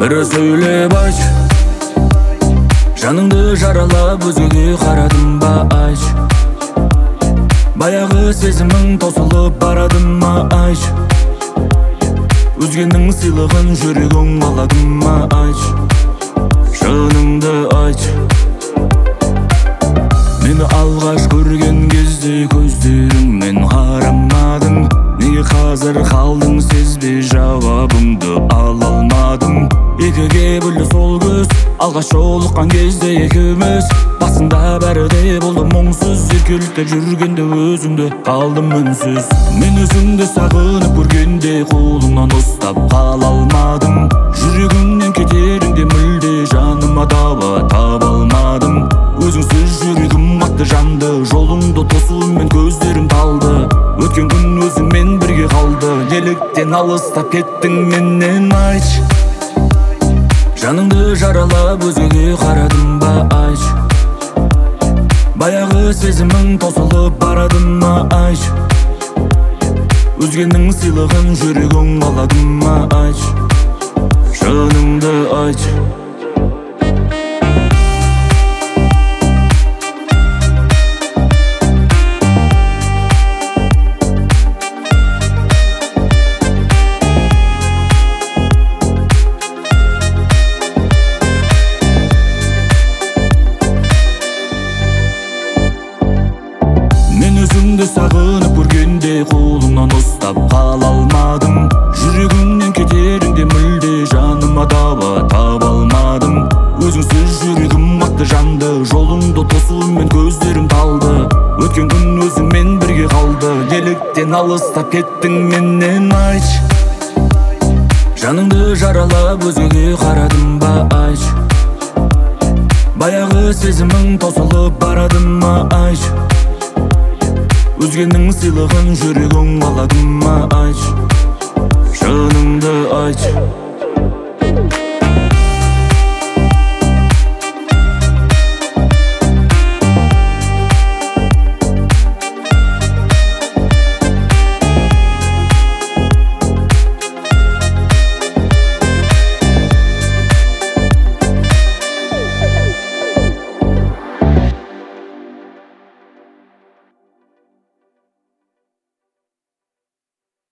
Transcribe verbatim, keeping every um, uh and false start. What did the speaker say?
Бір сөйлеп айтшы, жаныңды жаралап өзгеге қарадым ба айтшы. Баяғы сезімің тосылып барады ма айтшы. Өзгенің сыйлығын жүрегің алады ма айтшы. Шыныңды айтшы. Мені алғаш көрген кезде көздеріңмен қарамадың. Неге қазір қалдың сезбей жауабыңды ала алмадың. Екіге бөлді сол көз, алғаш жолыққан кезде екеуміз. Басында бәрі де болды мұңсыз, еркелетіп жүргенде өзіңді қалдым үнсіз. Мен өзіңді сағынып көргенде қолыңнан ұстап қала алмадым. Жүрегімнен кетеріңде мүлде жаныма дауа таба алмадым. Өзіңсіз жүрегім қатты жанды, жолыңды тосумен көздерім талды. Өткен күн өзіңмен бірге қалды, неліктен алыстап кеттің менен айтшы. Жаныңды жаралап өзгеге қарадым ба айтшы. Баяғы сезімің тосылып барады ма айтшы. Өзгенің сыйлығын жүрегің алады ма айтшы. Шыныңды айтшы. Өзіңді сағынып көргенде қолыңнан ұстап қала алмадым. Жүрегімнен кетеріңде мүлде жаныма дауа таба алмадым. Өзіңсіз жүрегім қатты жанды, жолыңды тосумен көздерім талды. Өткен күн өзіңмен бірге қалды, неліктен алыстап кеттің менен айтшы. Жаныңды жаралап өзгеге қарадым ба айтшы. Баяғы сезімің тосылып барады ма айтшы. Өзгенің сыйлығын жүрегің алады ма айтшы. Шыныңды айтшы.